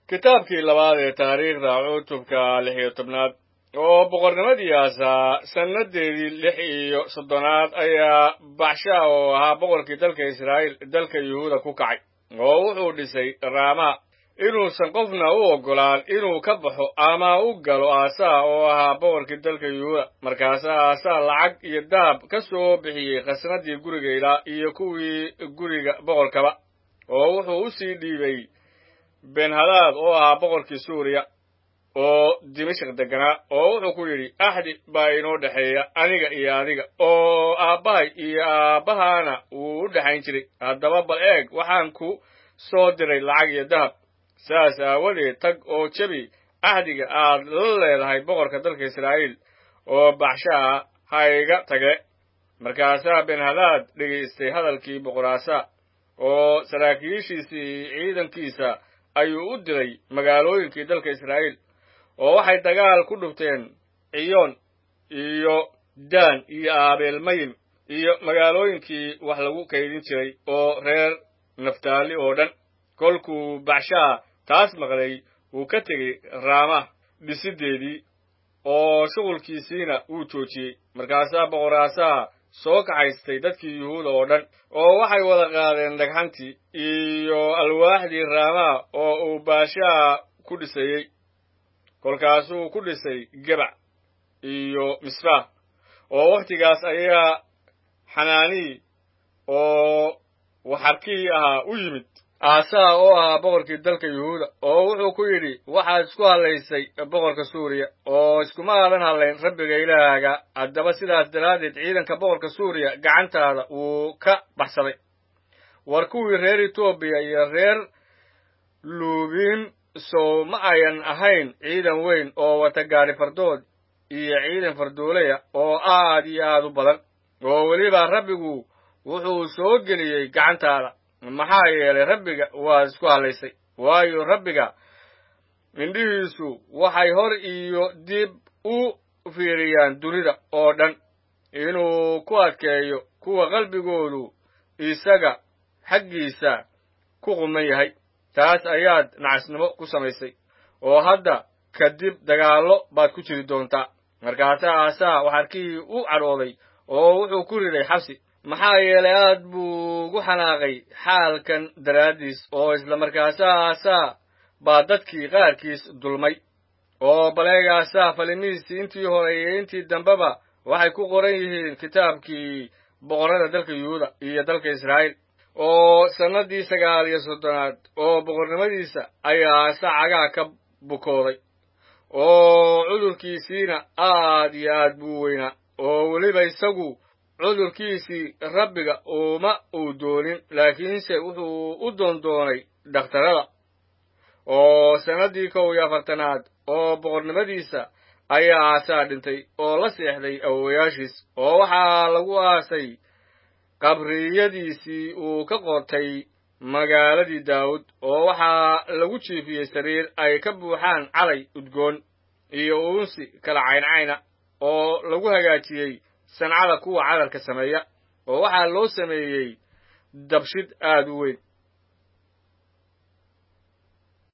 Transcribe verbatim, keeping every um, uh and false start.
kitaabkii labaad ee taariikhda cutubka lix iyo tobnaad oo boqornimadii Aasa sannadeedii lix iyo soddonaad ayaa Baasha oo ahaa boqorkii dalka Israa'iil dalka Yuhuuda ku kacay oo wuxuu dhisay Raama inuusan qofna u ogolaan inuu ka baxo ama u galo Aasa oo ahaa boqorkii dalka Yuhuuda markaasaa Aasa lacag iyo daab ka soo bixiyey khasnadii guriga Ilaa iyo kuwii guriga boqorkaba oo wuxuu u sii dhiibay Ben-Hadad oo ahaa boqorkii Suuriya oo Dimashq deganaa oo wuxuu ku yidhi axdi baa inoo dhexeeya aniga iyo adiga oo aabbahay iyo aabbahaana wuu u dhexayn jiray haddaba bal eeg waxaan ku soo diray lacag iyo dahab saas aawadeed tag oo jebi axdiga aad la leedahay boqorka dalka Israa'iil oo Baasha ha iga tage markaasaa Ben-Hadad dhegaystay hadalkii boqor Aasa oo saraakiishiisii ciidankiisa ayuu u diray magaalooyinkii dalka Israa'iil oo waxay dagaal ku dhufteen Ciyoon iyo Daan iyo Abeel-Mayim iyo magaalooyinkii wax lagu kaydin jiray oo reer Naftaali oo dhan kolkuu Baasha taas maqlay wuu ka tegey Raama dhisideedii oo shughulkiisiina wuu joojiyey markaasaa boqor Aasa soo kaxaystay dadkii Yuhuuda oo dhan oo waxay wada qaadeen dhagxantii iyo alwaaxdii Raama oo uu Baasha ku dhisayey kolkaasuu ku dhisay Gebac iyo Misfah oo wakhtigaas ayaa Xanaani oo waxarkii ahaa u yimid Aasa oo ahaa boqorkii dalka Yuhuuda oo wuxuu ku yidhi waxaad isku hadlaysay boqorka Suuriya oo iskuma aadan hadlayn Rabbiga Ilaahaga haddaba sidaas daraaddeed ciidanka boqorka Suuriya gacantaada wuu ka baxsaday war kuwii reer Etoobiya iyo reer Luubin soo ma ayan ahayn ciidan weyn oo wata gaari fardood iyo ciidan fardoolaya oo aad iyo aad u badan oo weliba Rabbigu wuxuu soo geliyey gacantaada maxaa yeelay Rabbiga waa isku hadlaysay waayo Rabbiga indhihiisu waxay hor iyo dib u fiiriyaan dunida oo dhan inuu ku adkeeyo kuwa qalbigoodu isaga xaggiisa ku quman yahay taas ayaad nacasnimo ku samaysay oo hadda kadib dagaallo baad ku jiri doontaa markaasaa Aasa waxarkii u cadhooday oo wuxuu ku riday xabsi maxaa yeelay aad buu ugu xanaaqay xaalkan daraaddiis oo isla markaasaa Aasa baa dadkii qaarkiis dulmay oo baleeg Aasa falimihiisii intii hore iyo intii dambeba waxay ku qoran yihiin kitaabkii boqorrada dalka Yuhuuda iyo dalka Israa'iil oo sannadii sagaal iyo soddonaad oo boqornimadiisa ayaa Aasa cagaha ka bukooday oo cudurkiisiina aad iyo aad buu weynaa oo weliba isagu cudurkiisii Rabbiga uma uu doonin laakiinse wuxuu u doondoonay dhakhtarada oo sannadii kow iyo afartanaad oo boqornimadiisa ayaa Aasa dhintay oo la seexday awowayaashiis oo waxaa lagu aasay qabriyadiisii uu ka qotay magaaladii Daawud oo waxaa lagu jiifiyey sariir ay ka buuxaan calay udgoon iyo uunsi kala cayncayna oo lagu hagaajiyey sancada kuwa cadarka sameeya oo waxaa loo sameeyey dabshid aad u weyn